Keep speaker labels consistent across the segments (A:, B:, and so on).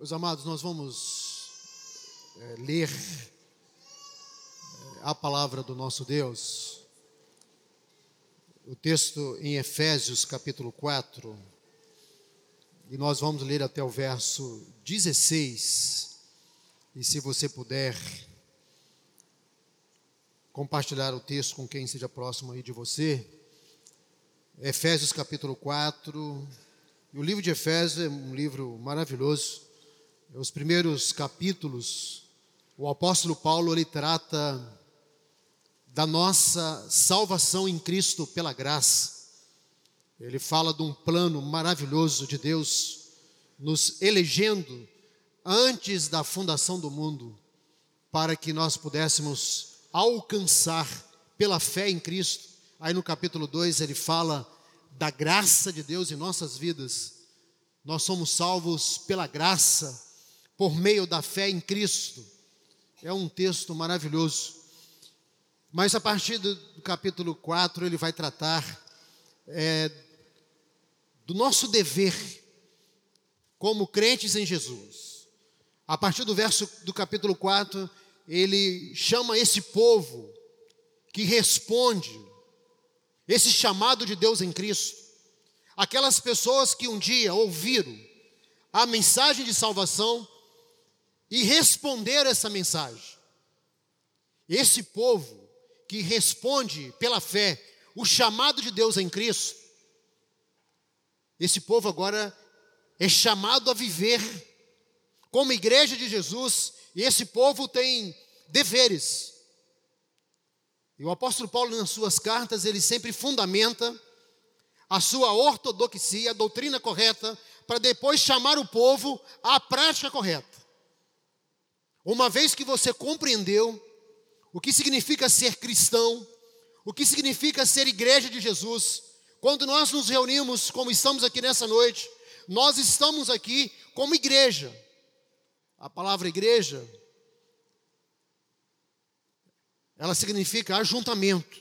A: Meus amados, nós vamos ler a palavra do nosso Deus. O texto em Efésios capítulo 4, e nós vamos ler até o verso 16. E se você puder compartilhar o texto com quem seja próximo aí de você. Efésios capítulo 4. E o livro de Efésios é um livro maravilhoso. Os primeiros capítulos, o apóstolo Paulo, ele trata da nossa salvação em Cristo pela graça. Ele fala de um plano maravilhoso de Deus, nos elegendo antes da fundação do mundo, para que nós pudéssemos alcançar pela fé em Cristo. Aí no capítulo 2 ele fala da graça de Deus em nossas vidas. Nós somos salvos pela graça, por meio da fé em Cristo. É um texto maravilhoso. Mas a partir do capítulo 4 ele vai tratar do nosso dever como crentes em Jesus. A partir do verso do capítulo 4, ele chama esse povo que responde esse chamado de Deus em Cristo, aquelas pessoas que um dia ouviram a mensagem de salvação e responderam essa mensagem. Esse povo que responde pela fé o chamado de Deus em Cristo, esse povo agora é chamado a viver como igreja de Jesus, e esse povo tem deveres. E o apóstolo Paulo, nas suas cartas, ele sempre fundamenta a sua ortodoxia, a doutrina correta, para depois chamar o povo à prática correta. Uma vez que você compreendeu o que significa ser cristão, o que significa ser igreja de Jesus, quando nós nos reunimos, como estamos aqui nessa noite, nós estamos aqui como igreja. A palavra igreja, ela significa ajuntamento.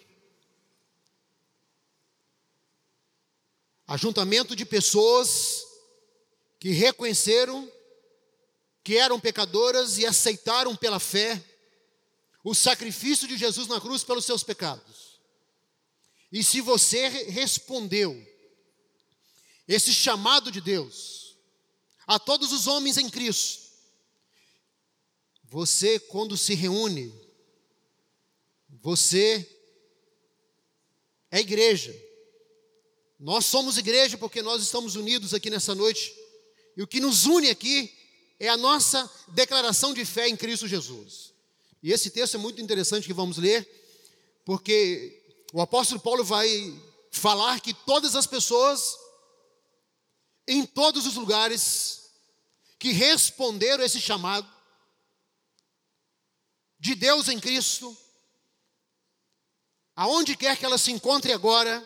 A: Ajuntamento de pessoas que reconheceram que eram pecadoras e aceitaram pela fé o sacrifício de Jesus na cruz pelos seus pecados. E se você respondeu esse chamado de Deus a todos os homens em Cristo, você, quando se reúne, você é igreja. Nós somos igreja porque nós estamos unidos aqui nessa noite. E o que nos une aqui é a nossa declaração de fé em Cristo Jesus. E esse texto é muito interessante que vamos ler, porque o apóstolo Paulo vai falar que todas as pessoas, em todos os lugares, que responderam a esse chamado de Deus em Cristo, aonde quer que elas se encontrem agora,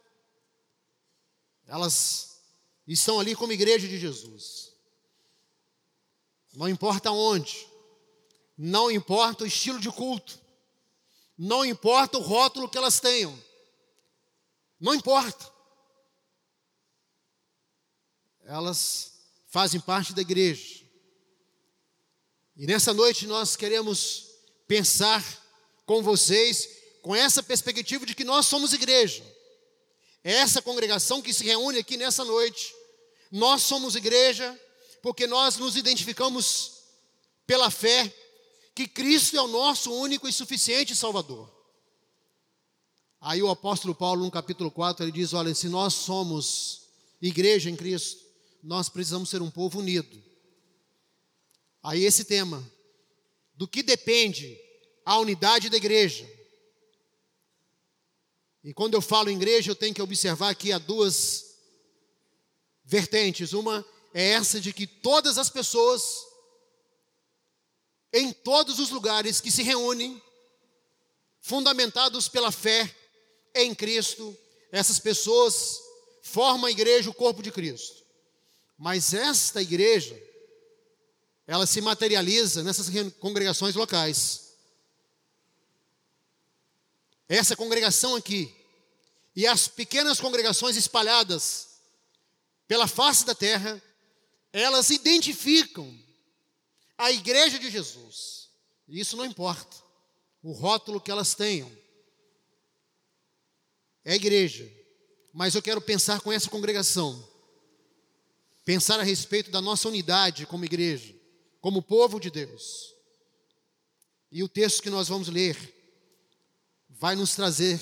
A: elas estão ali como igreja de Jesus. Não importa onde, não importa o estilo de culto, não importa o rótulo que elas tenham, não importa. Elas fazem parte da igreja. E nessa noite nós queremos pensar com vocês, com essa perspectiva de que nós somos igreja. Essa congregação que se reúne aqui nessa noite, nós somos igreja porque nós nos identificamos pela fé que Cristo é o nosso único e suficiente Salvador. Aí o apóstolo Paulo, no capítulo 4, ele diz, olha, se nós somos igreja em Cristo, nós precisamos ser um povo unido. Aí esse tema, do que depende a unidade da igreja. E quando eu falo em igreja, eu tenho que observar que há duas vertentes. Uma é essa de que todas as pessoas, em todos os lugares que se reúnem, fundamentados pela fé em Cristo, essas pessoas formam a igreja, o corpo de Cristo. Mas esta igreja, ela se materializa nessas congregações locais. Essa congregação aqui e as pequenas congregações espalhadas pela face da terra, elas identificam a igreja de Jesus. E isso não importa o rótulo que elas tenham. É a igreja. Mas eu quero pensar com essa congregação. Pensar a respeito da nossa unidade como igreja, como povo de Deus. E o texto que nós vamos ler vai nos trazer,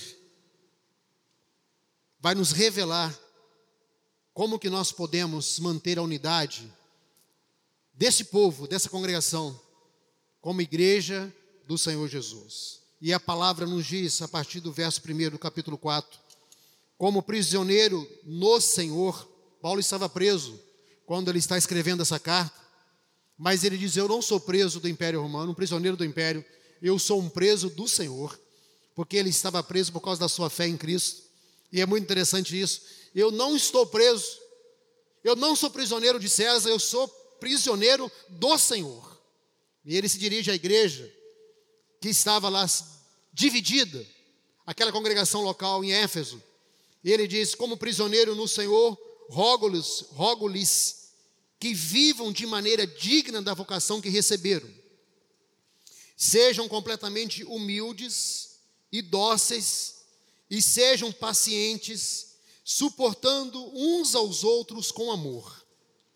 A: vai nos revelar como que nós podemos manter a unidade desse povo, dessa congregação, como igreja do Senhor Jesus. E a palavra nos diz, a partir do verso 1 do capítulo 4, como prisioneiro no Senhor. Paulo estava preso quando ele está escrevendo essa carta, mas ele diz: eu não sou preso do Império Romano, um prisioneiro do Império, eu sou um preso do Senhor, porque ele estava preso por causa da sua fé em Cristo. E é muito interessante isso. Eu não estou preso, eu não sou prisioneiro de César, eu sou prisioneiro do Senhor. E ele se dirige à igreja que estava lá dividida, aquela congregação local em Éfeso. E ele diz: como prisioneiro no Senhor, rogo-lhes que vivam de maneira digna da vocação que receberam. Sejam completamente humildes e dóceis, e sejam pacientes, suportando uns aos outros com amor.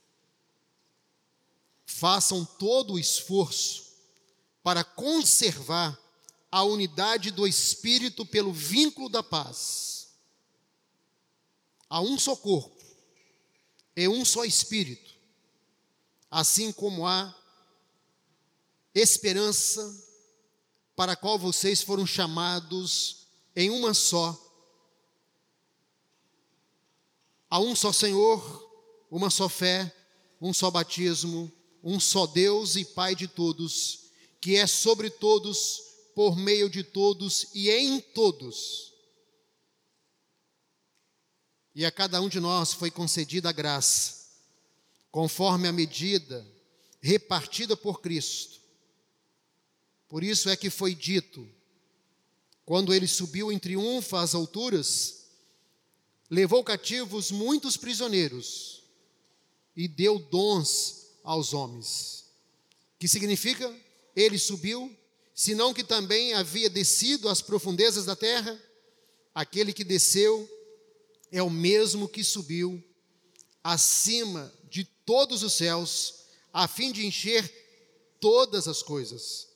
A: Façam todo o esforço para conservar a unidade do Espírito pelo vínculo da paz. Há um só corpo e um só Espírito, assim como há esperança para a qual vocês foram chamados em uma só. Há um só Senhor, uma só fé, um só batismo, um só Deus e Pai de todos, que é sobre todos, por meio de todos e em todos. E a cada um de nós foi concedida a graça, conforme a medida repartida por Cristo. Por isso é que foi dito, quando ele subiu em triunfo às alturas, levou cativos muitos prisioneiros e deu dons aos homens. Que significa? Ele subiu, senão que também havia descido às profundezas da terra. Aquele que desceu é o mesmo que subiu acima de todos os céus, a fim de encher todas as coisas.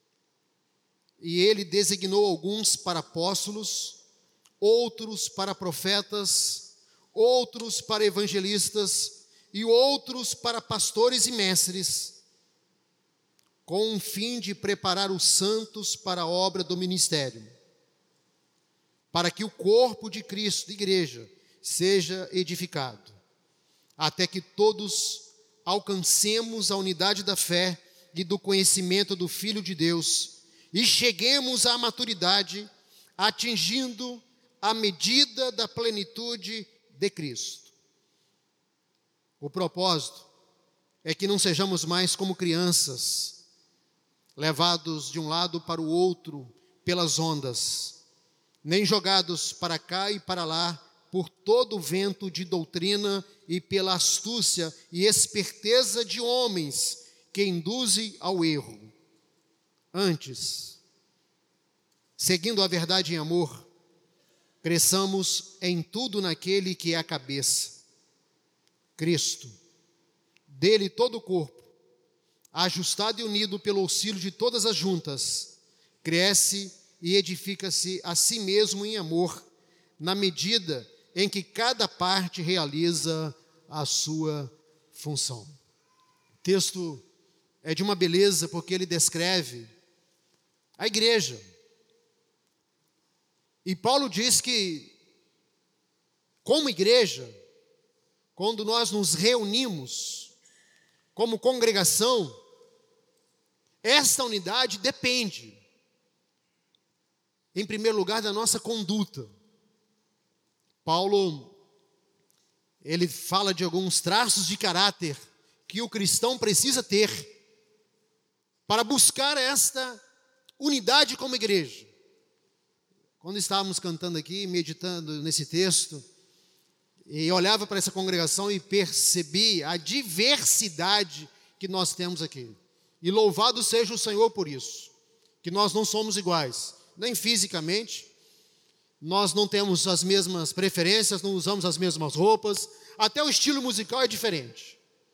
A: E ele designou alguns para apóstolos, outros para profetas, outros para evangelistas e outros para pastores e mestres, com o fim de preparar os santos para a obra do ministério, para que o corpo de Cristo, igreja, seja edificado, até que todos alcancemos a unidade da fé e do conhecimento do Filho de Deus e cheguemos à maturidade, atingindo a medida da plenitude de Cristo. O propósito é que não sejamos mais como crianças, levados de um lado para o outro pelas ondas, nem jogados para cá e para lá por todo o vento de doutrina e pela astúcia e esperteza de homens que induzem ao erro. Antes, seguindo a verdade em amor, cresçamos em tudo naquele que é a cabeça, Cristo. Dele todo o corpo, ajustado e unido pelo auxílio de todas as juntas, cresce e edifica-se a si mesmo em amor, na medida em que cada parte realiza a sua função. O texto é de uma beleza porque ele descreve a igreja. E Paulo diz que, como igreja, quando nós nos reunimos como congregação, esta unidade depende, em primeiro lugar, da nossa conduta. Paulo, ele fala de alguns traços de caráter que o cristão precisa ter para buscar esta unidade como igreja. Quando estávamos cantando aqui, meditando nesse texto, E olhava para essa congregação e percebi a diversidade que nós temos aqui. E louvado seja o Senhor por isso, que nós não somos iguais, nem fisicamente, nós não temos as mesmas preferências, não usamos as mesmas roupas, até o estilo musical é diferente.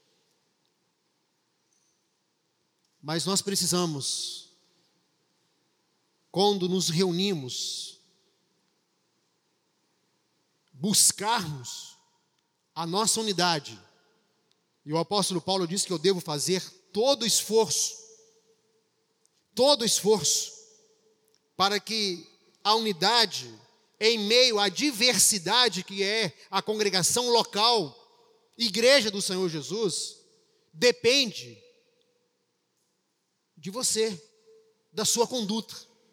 A: Mas nós precisamos, quando nos reunimos, buscarmos a nossa unidade. E o apóstolo Paulo diz que eu devo fazer todo esforço, para que a unidade, em meio à diversidade que é a congregação local, igreja do Senhor Jesus, depende de você, da sua conduta.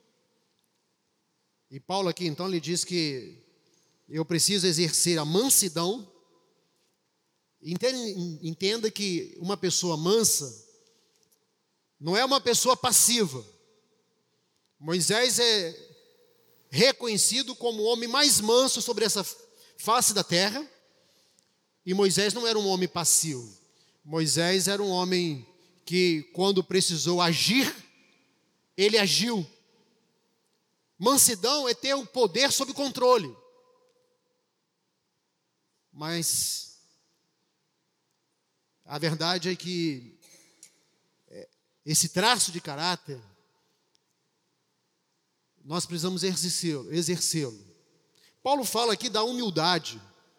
A: E Paulo aqui então lhe diz que eu preciso exercer a mansidão. Entenda que uma pessoa mansa não é uma pessoa passiva. Moisés é reconhecido como o homem mais manso sobre essa face da terra, e Moisés não era um homem passivo. Moisés era um homem que, quando precisou agir, ele agiu. Mansidão é ter o poder sob controle. Mas a verdade é que esse traço de caráter, nós precisamos exercê-lo. Paulo fala aqui da humildade.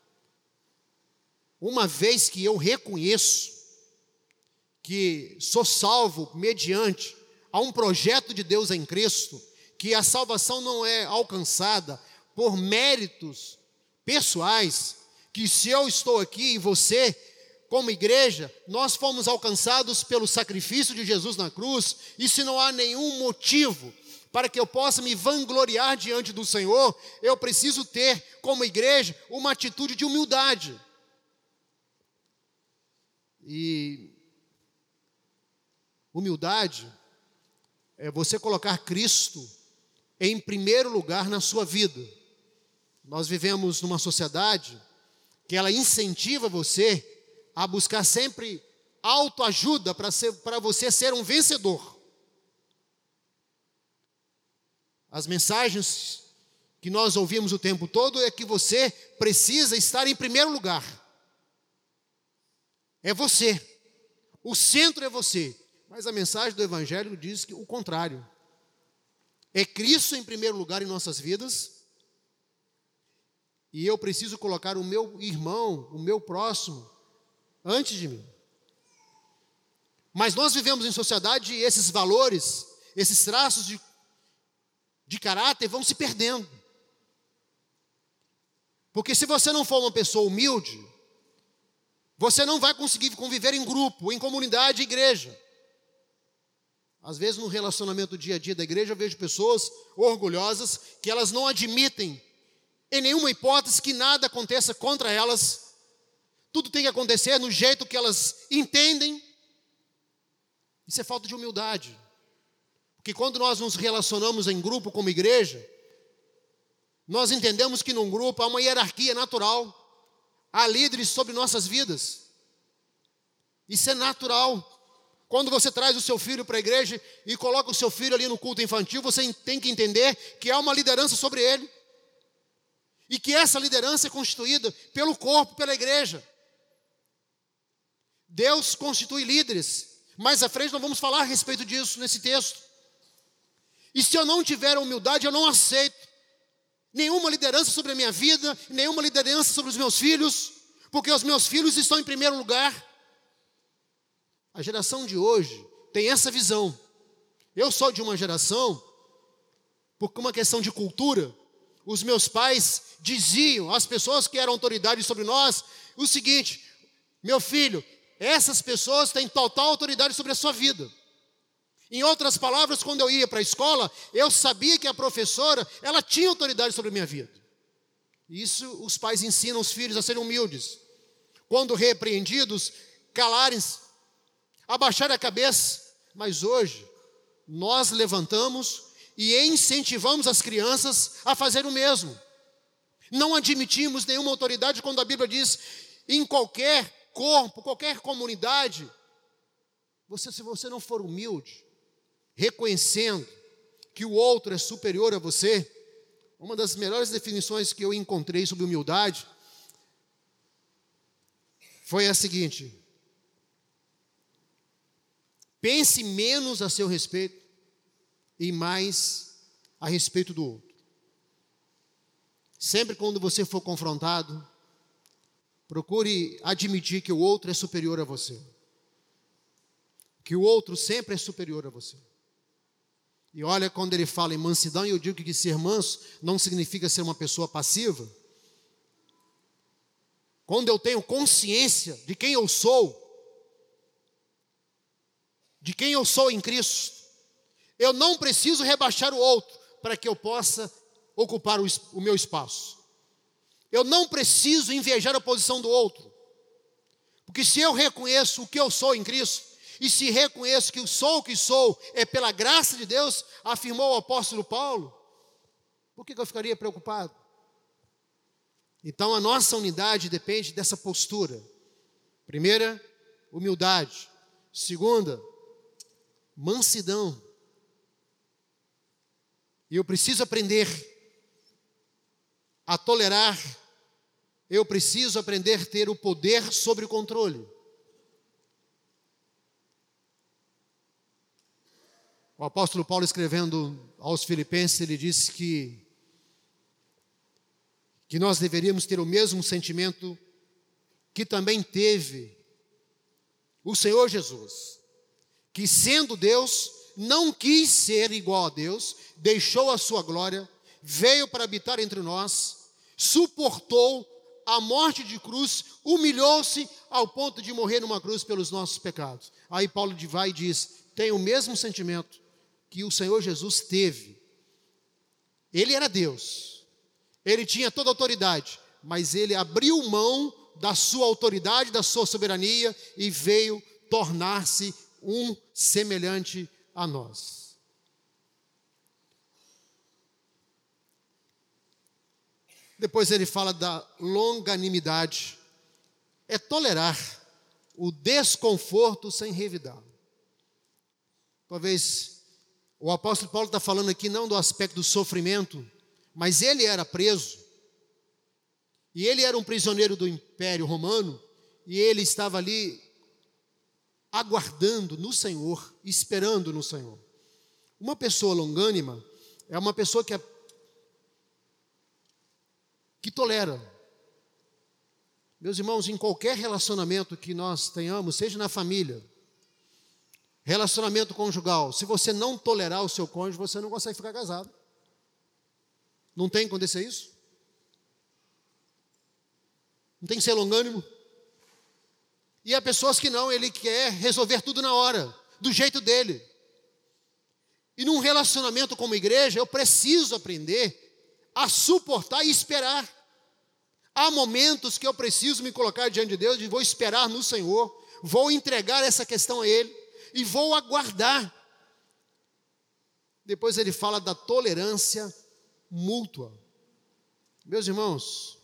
A: Uma vez que eu reconheço que sou salvo mediante a um projeto de Deus em Cristo, que a salvação não é alcançada por méritos pessoais, que se eu estou aqui e você, como igreja, nós fomos alcançados pelo sacrifício de Jesus na cruz, e se não há nenhum motivo para que eu possa me vangloriar diante do Senhor, eu preciso ter, como igreja, uma atitude de humildade. E humildade é você colocar Cristo em primeiro lugar na sua vida. Nós vivemos numa sociedade que ela incentiva você a buscar sempre autoajuda para você ser um vencedor. As mensagens que nós ouvimos o tempo todo é que você precisa estar em primeiro lugar. É você. O centro é você. Mas a mensagem do Evangelho diz que o contrário. É Cristo em primeiro lugar em nossas vidas. E eu preciso colocar o meu irmão, o meu próximo, antes de mim. Mas nós vivemos em sociedade e esses valores, esses traços de caráter vão se perdendo. Porque se você não for uma pessoa humilde, você não vai conseguir conviver em grupo, em comunidade, igreja. Às vezes no relacionamento do dia a dia da igreja eu vejo pessoas orgulhosas que elas não admitem em nenhuma hipótese que nada aconteça contra elas. Tudo tem que acontecer no jeito que elas entendem. Isso é falta de humildade. Porque quando nós nos relacionamos em grupo como igreja, nós entendemos que num grupo há uma hierarquia natural. Há líderes sobre nossas vidas. Isso é natural. Quando você traz o seu filho para a igreja e coloca o seu filho ali no culto infantil, você tem que entender que há uma liderança sobre ele. E que essa liderança é constituída pelo corpo, pela igreja. Deus constitui líderes. Mais à frente nós vamos falar a respeito disso nesse texto. E se eu não tiver a humildade, eu não aceito nenhuma liderança sobre a minha vida, nenhuma liderança sobre os meus filhos, porque os meus filhos estão em primeiro lugar. A geração de hoje tem essa visão. Eu sou de uma geração, por uma questão de cultura, os meus pais diziam às pessoas que eram autoridade sobre nós o seguinte: meu filho, essas pessoas têm total autoridade sobre a sua vida. Em outras palavras, quando eu ia para a escola, eu sabia que a professora, ela tinha autoridade sobre a minha vida. Isso os pais ensinam os filhos a serem humildes. Quando repreendidos, calarem-se, abaixar a cabeça. Mas hoje, nós levantamos e incentivamos as crianças a fazer o mesmo. Não admitimos nenhuma autoridade quando a Bíblia diz, em qualquer corpo, qualquer comunidade, se você não for humilde, reconhecendo que o outro é superior a você, uma das melhores definições que eu encontrei sobre humildade foi a seguinte: pense menos a seu respeito e mais a respeito do outro. Sempre quando você for confrontado, procure admitir que o outro é superior a você. Que o outro sempre é superior a você. E olha, quando ele fala em mansidão, e eu digo que ser manso não significa ser uma pessoa passiva. Quando eu tenho consciência de quem eu sou em Cristo, eu não preciso rebaixar o outro para que eu possa ocupar o meu espaço. Eu não preciso invejar a posição do outro. Porque se eu reconheço o que eu sou em Cristo, e se reconheço que o que sou é pela graça de Deus, afirmou o apóstolo Paulo, por que eu ficaria preocupado? Então a nossa unidade depende dessa postura. Primeira, humildade. Segunda, mansidão. E eu preciso aprender a tolerar. Eu preciso aprender a ter o poder sobre o controle. O apóstolo Paulo, escrevendo aos Filipenses, ele disse que nós deveríamos ter o mesmo sentimento que também teve o Senhor Jesus, que sendo Deus, não quis ser igual a Deus, deixou a sua glória, veio para habitar entre nós, suportou a morte de cruz, humilhou-se ao ponto de morrer numa cruz pelos nossos pecados. Aí Paulo vai e diz, tem o mesmo sentimento que o Senhor Jesus teve. Ele era Deus, ele tinha toda a autoridade, mas ele abriu mão da sua autoridade, da sua soberania e veio tornar-se um semelhante a nós. Depois ele fala da longanimidade, é tolerar o desconforto sem revidar. Talvez o apóstolo Paulo está falando aqui não do aspecto do sofrimento, mas ele era preso, e ele era um prisioneiro do Império Romano, e ele estava ali aguardando no Senhor, esperando no Senhor. Uma pessoa longânima é uma pessoa que tolera. Meus irmãos, em qualquer relacionamento que nós tenhamos, seja na família, relacionamento conjugal, se você não tolerar o seu cônjuge, você não consegue ficar casado. Não tem que acontecer isso? Não tem que ser longânimo? E há pessoas que não, ele quer resolver tudo na hora, do jeito dele. E num relacionamento como igreja, eu preciso aprender a suportar e esperar. Há momentos que eu preciso me colocar diante de Deus e vou esperar no Senhor, vou entregar essa questão a Ele e vou aguardar. Depois ele fala da tolerância mútua. Meus irmãos,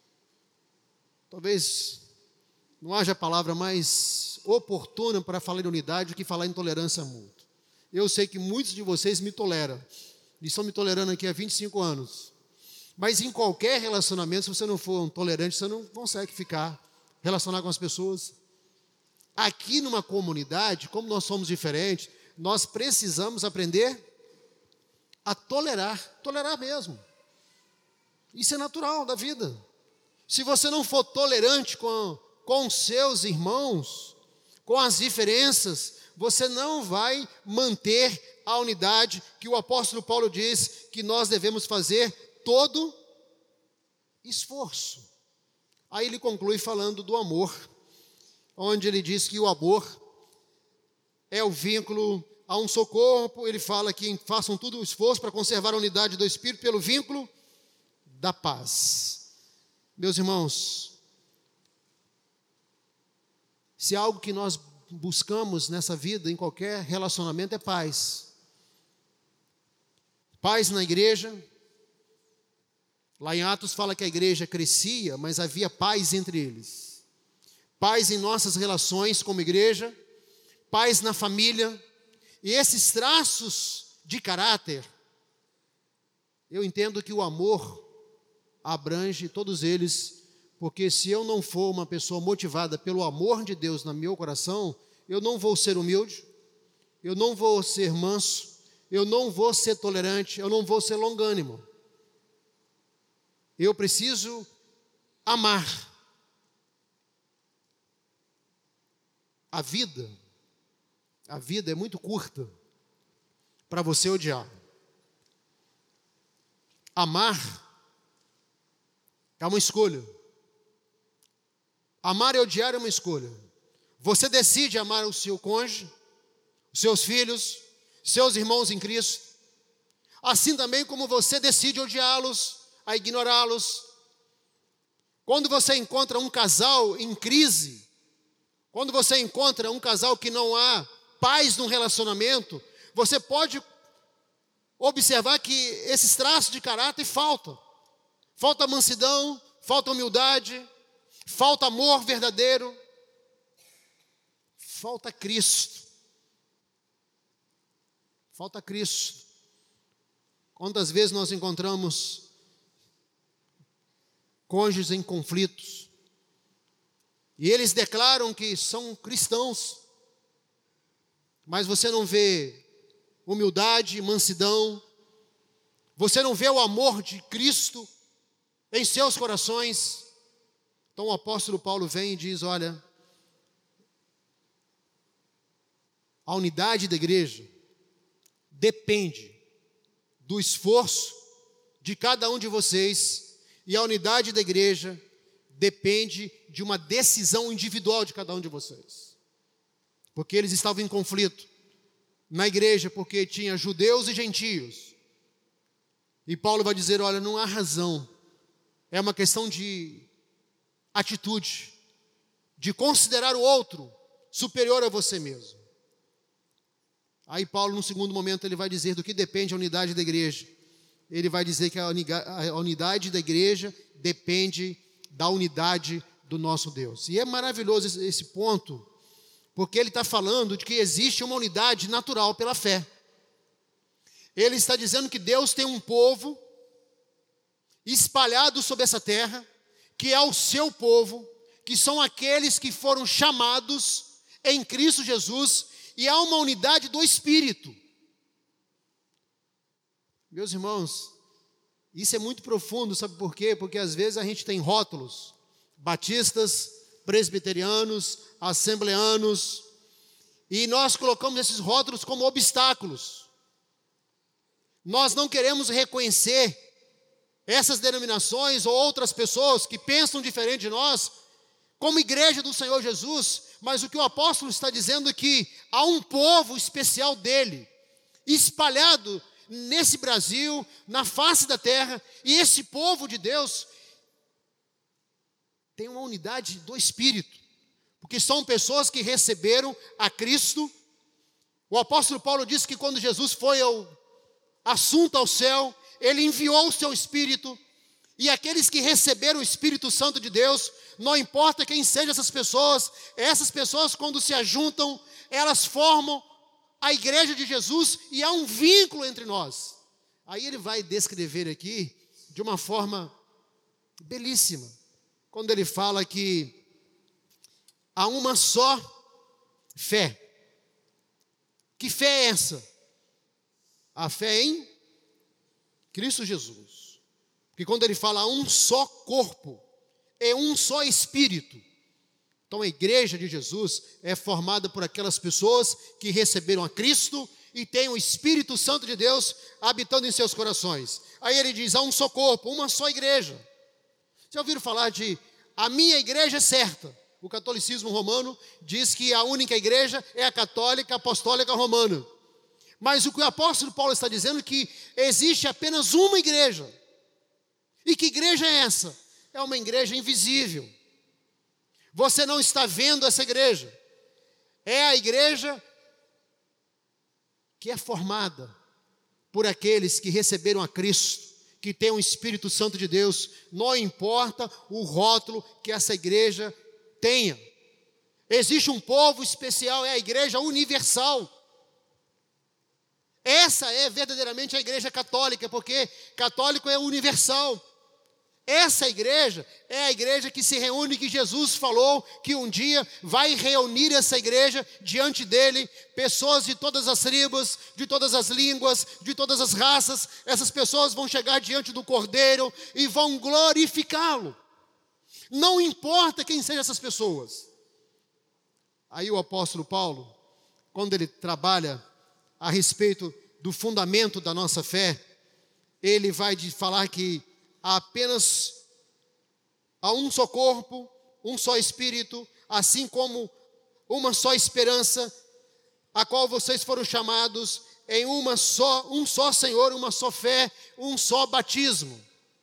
A: talvez não haja palavra mais oportuna para falar em unidade do que falar em tolerância mútua. Eu sei que muitos de vocês me toleram, e estão me tolerando aqui há 25 anos. Mas em qualquer relacionamento, se você não for um tolerante, você não consegue relacionar com as pessoas. Aqui numa comunidade, como nós somos diferentes, nós precisamos aprender a tolerar mesmo. Isso é natural da vida. Se você não for tolerante com seus irmãos, com as diferenças, você não vai manter a unidade que o apóstolo Paulo diz que nós devemos fazer todo esforço. Aí ele conclui falando do amor, onde ele diz que o amor é o vínculo a um só corpo. Ele fala que façam todo o esforço para conservar a unidade do Espírito pelo vínculo da paz. Meus irmãos, se algo que nós buscamos nessa vida, em qualquer relacionamento, é paz. Paz na igreja, Lá em Atos fala que a igreja crescia, mas havia paz entre eles. Paz em nossas relações como igreja, paz na família. E esses traços de caráter, eu entendo que o amor abrange todos eles, porque se eu não for uma pessoa motivada pelo amor de Deus no meu coração, eu não vou ser humilde, eu não vou ser manso, eu não vou ser tolerante, eu não vou ser longânimo. Eu preciso amar. A vida é muito curta para você odiar. Amar é uma escolha. Amar e odiar é uma escolha. Você decide amar o seu cônjuge, os seus filhos, seus irmãos em Cristo, assim também como você decide odiá-los, a ignorá-los. Quando você encontra um casal em crise, quando você encontra um casal que não há paz no relacionamento, você pode observar que esses traços de caráter faltam. Falta mansidão, falta humildade, falta amor verdadeiro, falta Cristo. Falta Cristo. Quantas vezes nós encontramos cônjuges em conflitos, e eles declaram que são cristãos, mas você não vê humildade, mansidão, você não vê o amor de Cristo em seus corações. Então o apóstolo Paulo vem e diz: olha, a unidade da igreja depende do esforço de cada um de vocês, e a unidade da igreja depende de uma decisão individual de cada um de vocês. Porque eles estavam em conflito na igreja, porque tinha judeus e gentios. E Paulo vai dizer: olha, não há razão. É uma questão de atitude, de considerar o outro superior a você mesmo. Aí Paulo, no segundo momento, ele vai dizer do que depende a unidade da igreja. Ele vai dizer que a unidade da igreja depende da unidade do nosso Deus. E é maravilhoso esse ponto, porque ele está falando de que existe uma unidade natural pela fé. Ele está dizendo que Deus tem um povo espalhado sobre essa terra, que é o seu povo, que são aqueles que foram chamados em Cristo Jesus, e há uma unidade do Espírito. Meus irmãos, isso é muito profundo, sabe por quê? Porque às vezes a gente tem rótulos, batistas, presbiterianos, assembleanos, e nós colocamos esses rótulos como obstáculos. Nós não queremos reconhecer essas denominações ou outras pessoas que pensam diferente de nós, como igreja do Senhor Jesus, mas o que o apóstolo está dizendo é que há um povo especial dele, espalhado nesse Brasil, na face da terra, e esse povo de Deus tem uma unidade do Espírito, porque são pessoas que receberam a Cristo. O apóstolo Paulo disse que quando Jesus foi assunto ao céu, ele enviou o seu Espírito, e aqueles que receberam o Espírito Santo de Deus, não importa quem sejam essas pessoas quando se ajuntam, elas formam a igreja de Jesus, e há um vínculo entre nós. Aí ele vai descrever aqui de uma forma belíssima, quando ele fala que há uma só fé. Que fé é essa? A fé em Cristo Jesus. Porque quando ele fala um só corpo, é um só Espírito. Então a igreja de Jesus é formada por aquelas pessoas que receberam a Cristo e têm o Espírito Santo de Deus habitando em seus corações. Aí ele diz: há um só corpo, uma só igreja. Já ouviram falar de a minha igreja é certa? O catolicismo romano diz que a única igreja é a católica apostólica romana. Mas o que o apóstolo Paulo está dizendo é que existe apenas uma igreja. E que igreja é essa? É uma igreja invisível. Você não está vendo essa igreja. É a igreja que é formada por aqueles que receberam a Cristo que tem o Espírito Santo de Deus, não importa o rótulo que essa igreja tenha. Existe um povo especial, é a igreja universal. Essa é verdadeiramente a igreja católica, porque católico é universal. Essa igreja é a igreja que se reúne, que Jesus falou que um dia vai reunir essa igreja diante dele, pessoas de todas as tribos, de todas as línguas, de todas as raças. Essas pessoas vão chegar diante do Cordeiro e vão glorificá-lo. Não importa quem sejam essas pessoas. Aí o apóstolo Paulo, quando ele trabalha a respeito do fundamento da nossa fé, ele vai falar que há um só corpo, um só Espírito, assim como uma só esperança, a qual vocês foram chamados, em um só Senhor, uma só fé, um só batismo.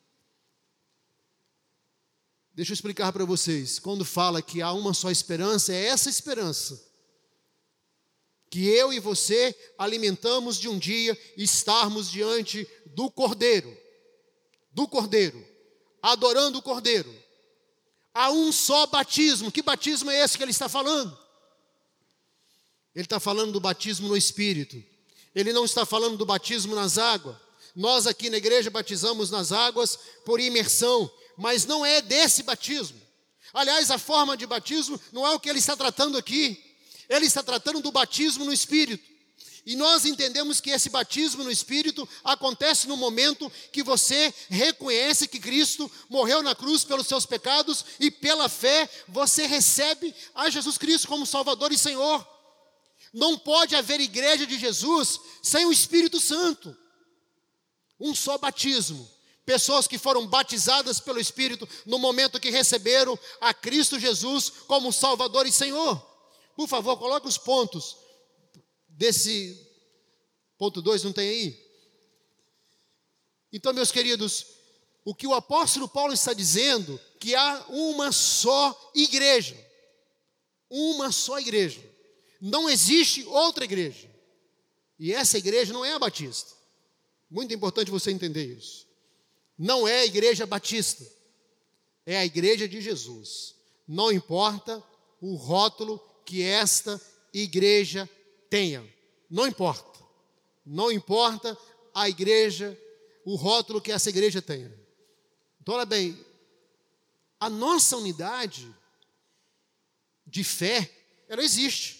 A: Deixa eu explicar para vocês. Quando fala que há uma só esperança, é essa esperança que eu e você alimentamos de um dia estarmos diante do Cordeiro, adorando o Cordeiro. Há um só batismo. Que batismo é esse que ele está falando? Ele está falando do batismo no Espírito. Ele não está falando do batismo nas águas. Nós aqui na igreja batizamos nas águas por imersão, mas não é desse batismo. Aliás, a forma de batismo não é o que ele está tratando aqui. Ele está tratando do batismo no Espírito. E nós entendemos que esse batismo no Espírito acontece no momento que você reconhece que Cristo morreu na cruz pelos seus pecados e pela fé você recebe a Jesus Cristo como Salvador e Senhor. Não pode haver igreja de Jesus sem o Espírito Santo. Um só batismo. Pessoas que foram batizadas pelo Espírito no momento que receberam a Cristo Jesus como Salvador e Senhor. Por favor, coloque os pontos desse ponto 2, não tem aí? Então, meus queridos, o que o apóstolo Paulo está dizendo, que há uma só igreja. Uma só igreja. Não existe outra igreja. E essa igreja não é a batista. Muito importante você entender isso. Não é a igreja batista. É a igreja de Jesus. Não importa o rótulo que esta igreja tenha. Não importa. Não importa a igreja, o rótulo que essa igreja tenha. Então, olha bem, a nossa unidade de fé, ela existe.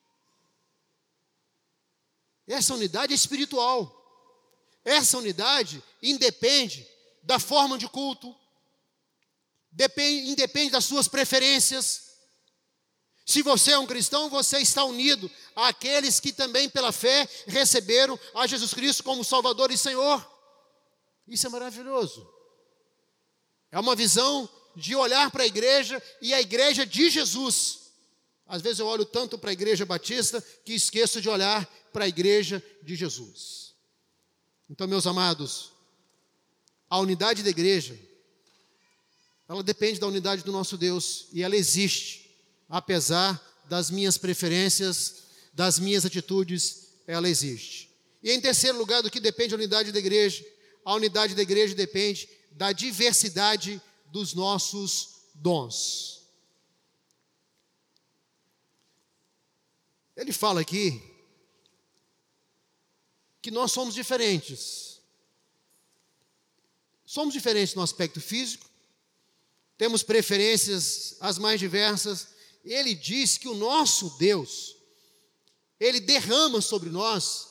A: Essa unidade é espiritual. Essa unidade independe da forma de culto, independe das suas preferências. Se você é um cristão, você está unido àqueles que também pela fé receberam a Jesus Cristo como Salvador e Senhor. Isso é maravilhoso. É uma visão de olhar para a igreja e a igreja de Jesus. Às vezes eu olho tanto para a igreja batista que esqueço de olhar para a igreja de Jesus. Então, meus amados, a unidade da igreja, ela depende da unidade do nosso Deus e ela existe, apesar das minhas preferências, das minhas atitudes, ela existe. E em terceiro lugar, do que depende a unidade da igreja? A unidade da igreja depende da diversidade dos nossos dons. Ele fala aqui que nós somos diferentes. Somos diferentes no aspecto físico, temos preferências as mais diversas. Ele diz que o nosso Deus, Ele derrama sobre nós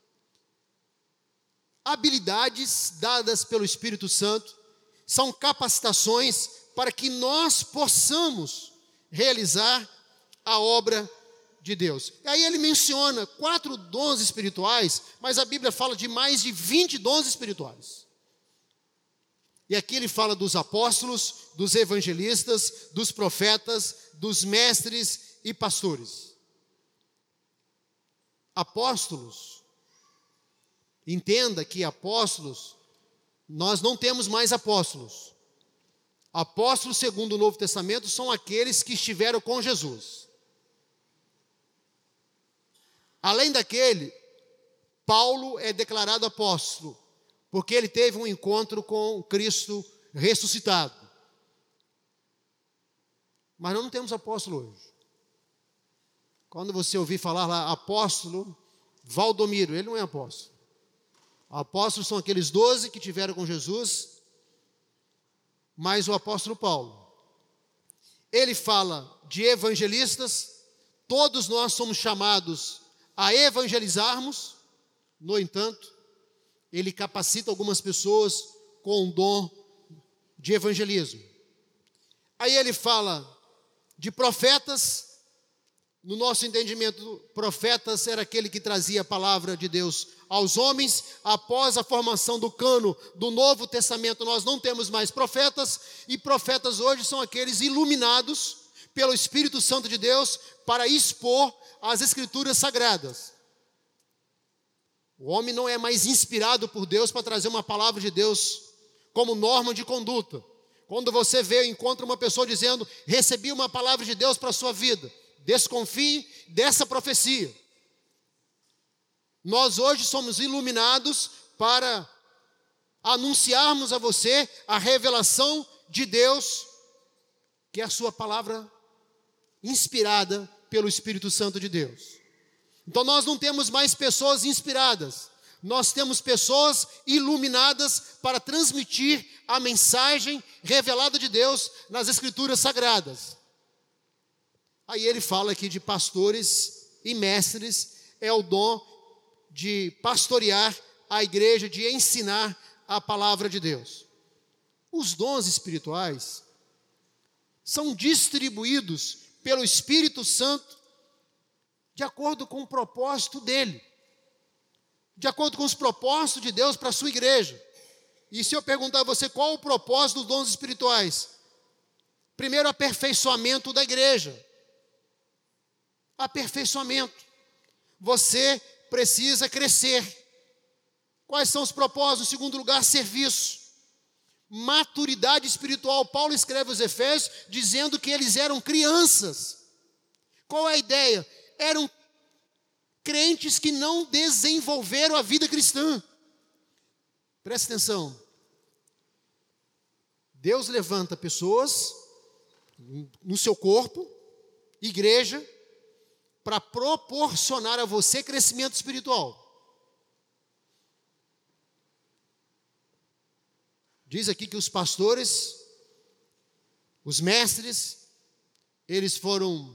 A: habilidades dadas pelo Espírito Santo, são capacitações para que nós possamos realizar a obra de Deus. E aí ele menciona 4 dons espirituais, mas a Bíblia fala de mais de 20 dons espirituais. E aqui ele fala dos apóstolos, dos evangelistas, dos profetas, dos mestres e pastores. Apóstolos, entenda que apóstolos, nós não temos mais apóstolos. Apóstolos, segundo o Novo Testamento, são aqueles que estiveram com Jesus. Além daquele, Paulo é declarado apóstolo, porque ele teve um encontro com Cristo ressuscitado. Mas nós não temos apóstolo hoje. Quando você ouvir falar lá, apóstolo Valdomiro, ele não é apóstolo. Apóstolos são aqueles 12 que tiveram com Jesus, mais o apóstolo Paulo. Ele fala de evangelistas, todos nós somos chamados a evangelizarmos, no entanto, ele capacita algumas pessoas com o dom de evangelismo. Aí ele fala de profetas. No nosso entendimento, profetas era aquele que trazia a palavra de Deus aos homens. Após a formação do cano do Novo Testamento, nós não temos mais profetas, e profetas hoje são aqueles iluminados pelo Espírito Santo de Deus para expor as Escrituras Sagradas. O homem não é mais inspirado por Deus para trazer uma palavra de Deus como norma de conduta. Quando você vê e encontra uma pessoa dizendo, recebi uma palavra de Deus para a sua vida, desconfie dessa profecia. Nós hoje somos iluminados para anunciarmos a você a revelação de Deus, que é a sua palavra inspirada pelo Espírito Santo de Deus. Então nós não temos mais pessoas inspiradas, nós temos pessoas iluminadas para transmitir a mensagem revelada de Deus nas Escrituras Sagradas. Aí ele fala aqui de pastores e mestres, é o dom de pastorear a igreja, de ensinar a palavra de Deus. Os dons espirituais são distribuídos pelo Espírito Santo de acordo com o propósito dele, de acordo com os propósitos de Deus para a sua igreja. E se eu perguntar a você qual o propósito dos dons espirituais? Primeiro, aperfeiçoamento da igreja. Aperfeiçoamento. Você precisa crescer. Quais são os propósitos? Em segundo lugar, serviço. Maturidade espiritual. Paulo escreve aos Efésios dizendo que eles eram crianças. Qual é a ideia? Eram crentes que não desenvolveram a vida cristã. Preste atenção. Deus levanta pessoas no seu corpo, igreja, para proporcionar a você crescimento espiritual. Diz aqui que os pastores, os mestres, eles foram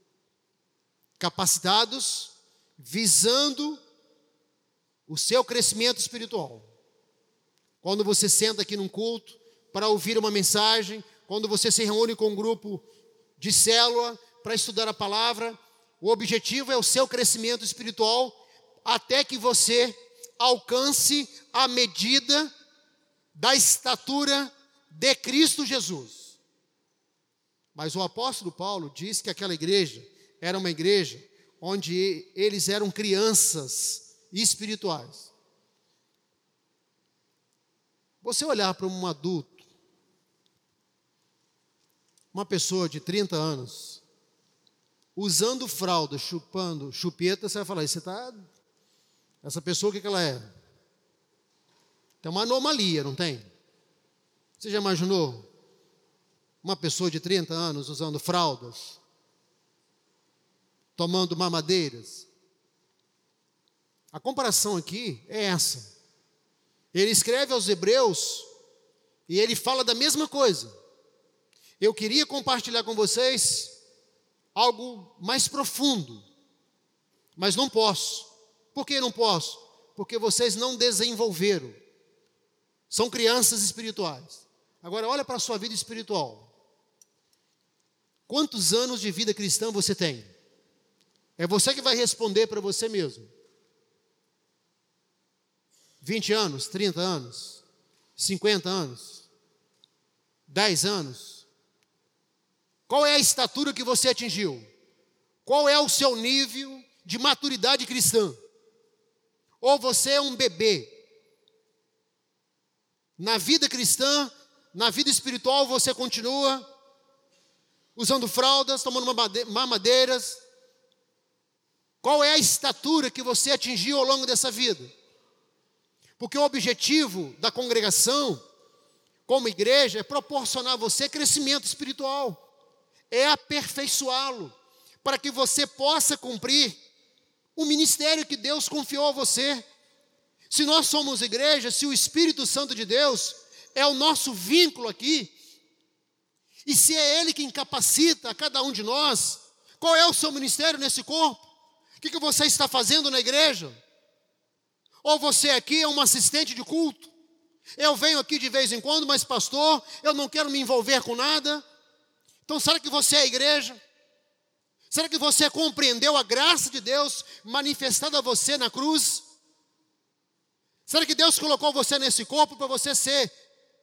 A: capacitados visando o seu crescimento espiritual. Quando você senta aqui num culto para ouvir uma mensagem, quando você se reúne com um grupo de célula para estudar a palavra, o objetivo é o seu crescimento espiritual até que você alcance a medida da estatura de Cristo Jesus. Mas o apóstolo Paulo diz que aquela igreja era uma igreja onde eles eram crianças espirituais. Você olhar para um adulto, uma pessoa de 30 anos, usando fralda, chupando chupeta, você vai falar, essa pessoa o que ela é? Tem uma anomalia, não tem? Você já imaginou uma pessoa de 30 anos usando fraldas, tomando mamadeiras? A comparação aqui é essa. Ele escreve aos Hebreus e ele fala da mesma coisa. Eu queria compartilhar com vocês algo mais profundo, mas não posso. Por que não posso? Porque vocês não desenvolveram. São crianças espirituais. Agora olha para a sua vida espiritual. Quantos anos de vida cristã você tem? É você que vai responder para você mesmo. 20 anos, 30 anos, 50 anos, 10 anos. Qual é a estatura que você atingiu? Qual é o seu nível de maturidade cristã? Ou você é um bebê? Na vida cristã, na vida espiritual, você continua usando fraldas, tomando mamadeiras. Qual é a estatura que você atingiu ao longo dessa vida? Porque o objetivo da congregação, como igreja, é proporcionar a você crescimento espiritual, é aperfeiçoá-lo, para que você possa cumprir o ministério que Deus confiou a você. Se nós somos igreja, se o Espírito Santo de Deus é o nosso vínculo aqui, e se é Ele quem capacita a cada um de nós, qual é o seu ministério nesse corpo? O que você está fazendo na igreja? Ou você aqui é um assistente de culto? Eu venho aqui de vez em quando, mas pastor, eu não quero me envolver com nada. Então será que você é a igreja? Será que você compreendeu a graça de Deus manifestada a você na cruz? Será que Deus colocou você nesse corpo para você ser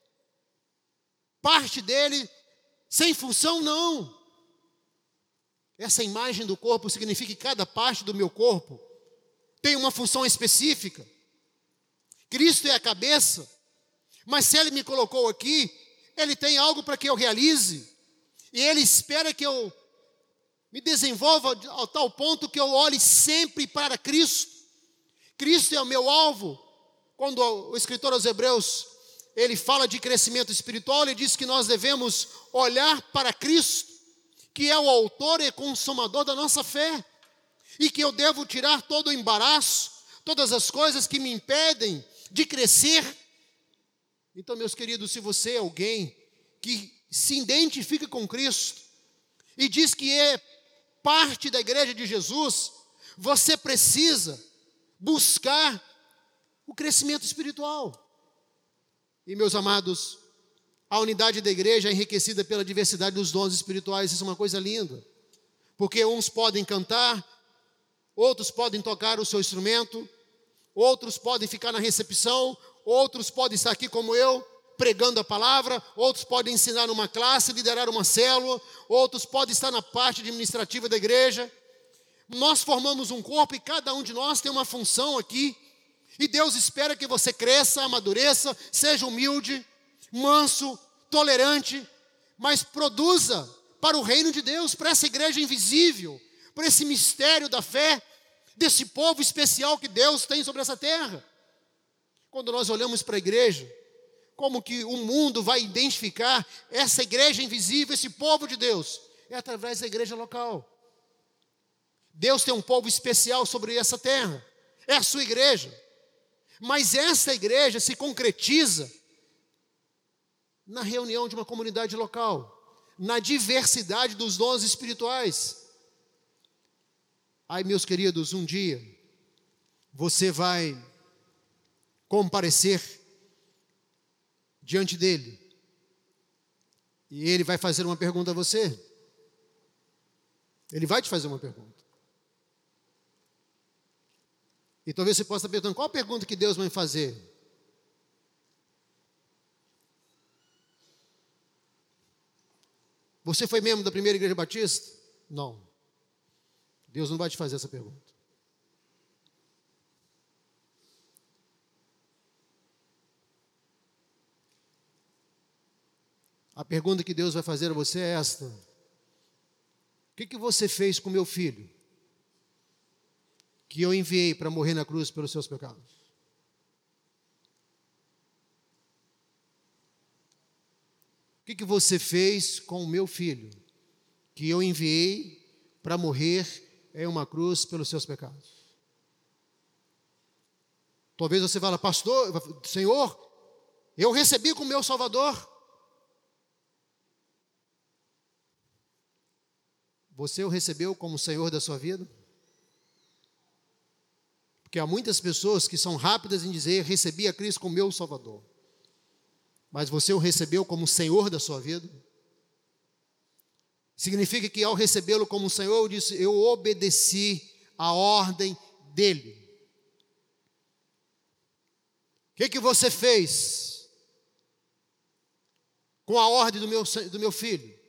A: parte dele, sem função? Não. Essa imagem do corpo significa que cada parte do meu corpo tem uma função específica. Cristo é a cabeça, mas se Ele me colocou aqui, Ele tem algo para que eu realize, e Ele espera que eu me desenvolva ao tal ponto que eu olhe sempre para Cristo. Cristo é o meu alvo. Quando o escritor aos Hebreus, ele fala de crescimento espiritual, ele diz que nós devemos olhar para Cristo, que é o autor e consumador da nossa fé, e que eu devo tirar todo o embaraço, todas as coisas que me impedem de crescer. Então, meus queridos, se você é alguém que se identifica com Cristo e diz que é parte da igreja de Jesus, você precisa buscar o crescimento espiritual. E, meus amados, a unidade da igreja é enriquecida pela diversidade dos dons espirituais. Isso é uma coisa linda, porque uns podem cantar, outros podem tocar o seu instrumento, outros podem ficar na recepção, outros podem estar aqui como eu, pregando a palavra, outros podem ensinar numa classe, liderar uma célula, outros podem estar na parte administrativa da igreja. Nós formamos um corpo e cada um de nós tem uma função aqui, e Deus espera que você cresça, amadureça, seja humilde, manso, tolerante, mas produza para o reino de Deus, para essa igreja invisível, para esse mistério da fé, desse povo especial que Deus tem sobre essa terra. Quando nós olhamos para a igreja, como que o mundo vai identificar essa igreja invisível, esse povo de Deus? É através da igreja local. Deus tem um povo especial sobre essa terra, é a sua igreja. Mas essa igreja se concretiza na reunião de uma comunidade local, na diversidade dos dons espirituais. Aí, meus queridos, um dia você vai comparecer diante dele, e ele vai fazer uma pergunta a você. Ele vai te fazer uma pergunta. E talvez você possa estar perguntando, qual a pergunta que Deus vai fazer? Você foi membro da primeira igreja batista? Não. Deus não vai te fazer essa pergunta. A pergunta que Deus vai fazer a você é esta: o que você fez com meu filho, que eu enviei para morrer na cruz pelos seus pecados? O que você fez com o meu filho, que eu enviei para morrer em uma cruz pelos seus pecados? Talvez você fale, pastor, Senhor, eu recebi como meu Salvador. Você o recebeu como Senhor da sua vida? Porque há muitas pessoas que são rápidas em dizer, recebi a Cristo como meu Salvador. Mas você o recebeu como Senhor da sua vida? Significa que ao recebê-lo como Senhor, eu disse, eu obedeci a ordem dele. O que você fez com a ordem do meu filho?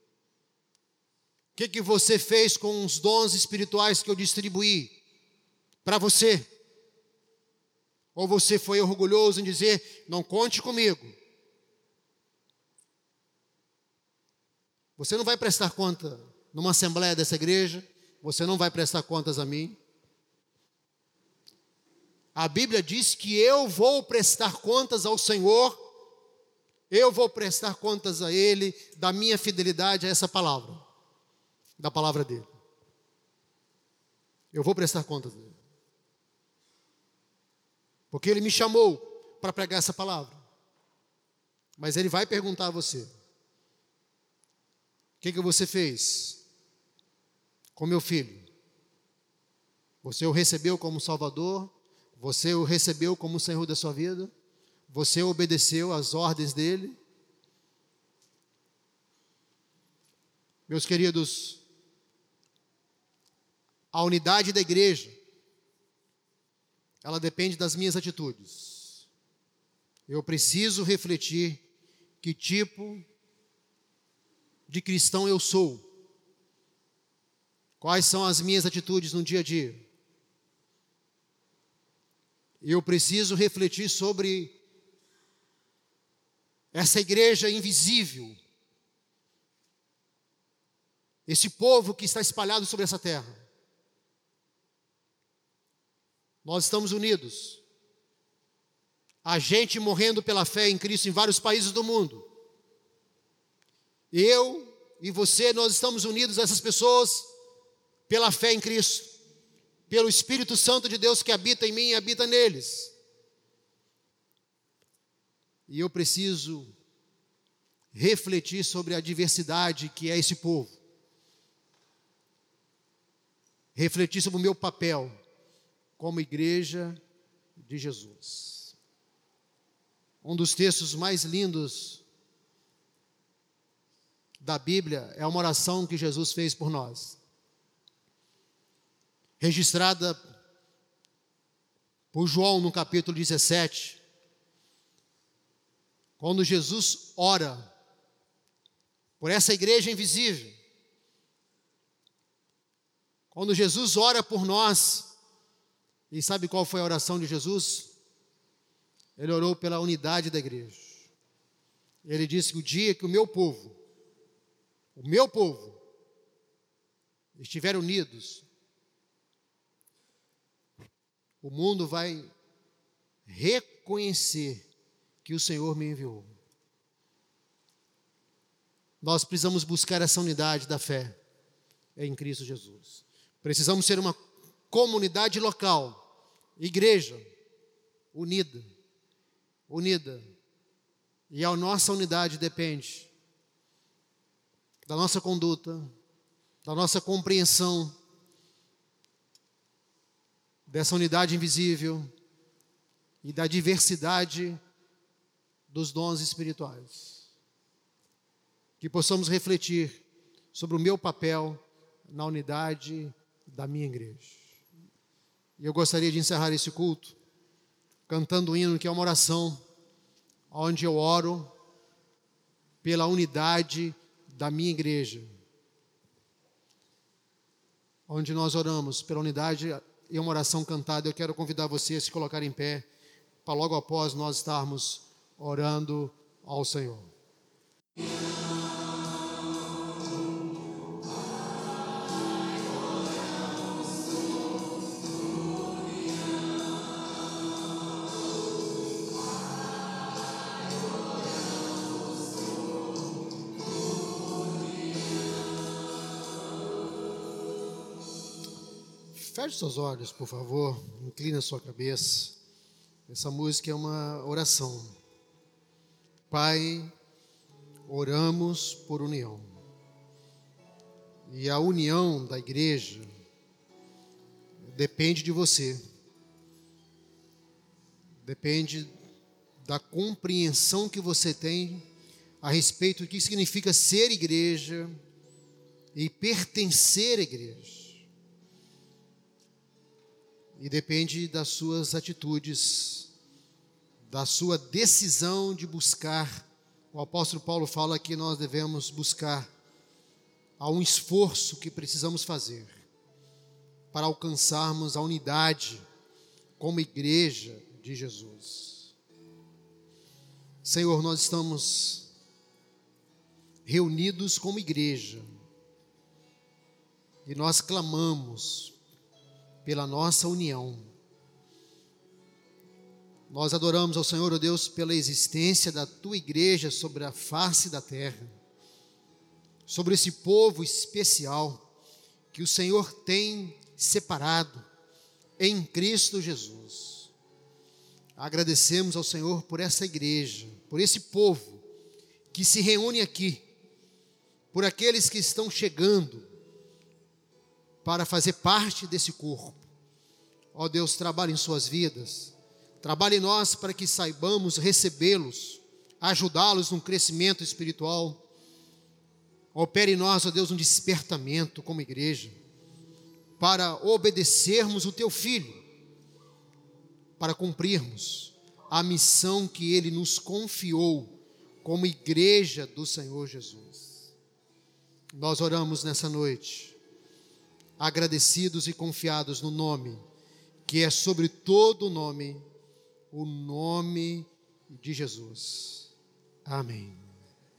A: O que você fez com os dons espirituais que eu distribuí para você? Ou você foi orgulhoso em dizer, não conte comigo? Você não vai prestar conta numa assembleia dessa igreja, você não vai prestar contas a mim. A Bíblia diz que eu vou prestar contas ao Senhor, eu vou prestar contas a Ele da minha fidelidade a essa palavra, da palavra dEle. Eu vou prestar contas dEle. Porque Ele me chamou para pregar essa palavra. Mas Ele vai perguntar a você: o que você fez com meu filho? Você o recebeu como Salvador? Você o recebeu como Senhor da sua vida? Você obedeceu às ordens dEle? Meus queridos, a unidade da igreja, ela depende das minhas atitudes. Eu preciso refletir que tipo de cristão eu sou. Quais são as minhas atitudes no dia a dia? Eu preciso refletir sobre essa igreja invisível, esse povo que está espalhado sobre essa terra. Nós estamos unidos. Há gente morrendo pela fé em Cristo em vários países do mundo. Eu e você, nós estamos unidos a essas pessoas pela fé em Cristo, pelo Espírito Santo de Deus que habita em mim e habita neles. E eu preciso refletir sobre a diversidade que é esse povo. Refletir sobre o meu papel como igreja de Jesus. Um dos textos mais lindos da Bíblia é uma oração que Jesus fez por nós, registrada por João no capítulo 17, quando Jesus ora por essa igreja invisível. Quando Jesus ora por nós, e sabe qual foi a oração de Jesus? Ele orou pela unidade da igreja. Ele disse que o dia que o meu povo estiver unidos, o mundo vai reconhecer que o Senhor me enviou. Nós precisamos buscar essa unidade da fé em Cristo Jesus. Precisamos ser uma comunidade local, igreja unida. E a nossa unidade depende da nossa conduta, da nossa compreensão dessa unidade invisível e da diversidade dos dons espirituais. Que possamos refletir sobre o meu papel na unidade da minha igreja. E eu gostaria de encerrar esse culto cantando um hino que é uma oração onde eu oro pela unidade da minha igreja. Onde nós oramos pela unidade e uma oração cantada. Eu quero convidar você a se colocar em pé para logo após nós estarmos orando ao Senhor. Feche seus olhos, por favor, inclina sua cabeça. Essa música é uma oração. Pai, oramos por união. E a união da igreja depende de você. Depende da compreensão que você tem a respeito do que significa ser igreja e pertencer à igreja. E depende das suas atitudes, da sua decisão de buscar. O apóstolo Paulo fala que nós devemos buscar. Há um esforço que precisamos fazer para alcançarmos a unidade como igreja de Jesus. Senhor, nós estamos reunidos como igreja e nós clamamos pela nossa união. Nós adoramos ao Senhor, ó Deus, pela existência da Tua igreja sobre a face da terra, sobre esse povo especial que o Senhor tem separado em Cristo Jesus. Agradecemos ao Senhor por essa igreja, por esse povo que se reúne aqui, por aqueles que estão chegando para fazer parte desse corpo. Ó Deus, trabalhe em suas vidas, trabalhe em nós para que saibamos recebê-los, ajudá-los no crescimento espiritual. Opere em nós, ó Deus, um despertamento como igreja, para obedecermos o Teu Filho, para cumprirmos a missão que Ele nos confiou como igreja do Senhor Jesus. Nós oramos nessa noite, agradecidos e confiados no nome, que é sobre todo nome, o nome de Jesus. Amém.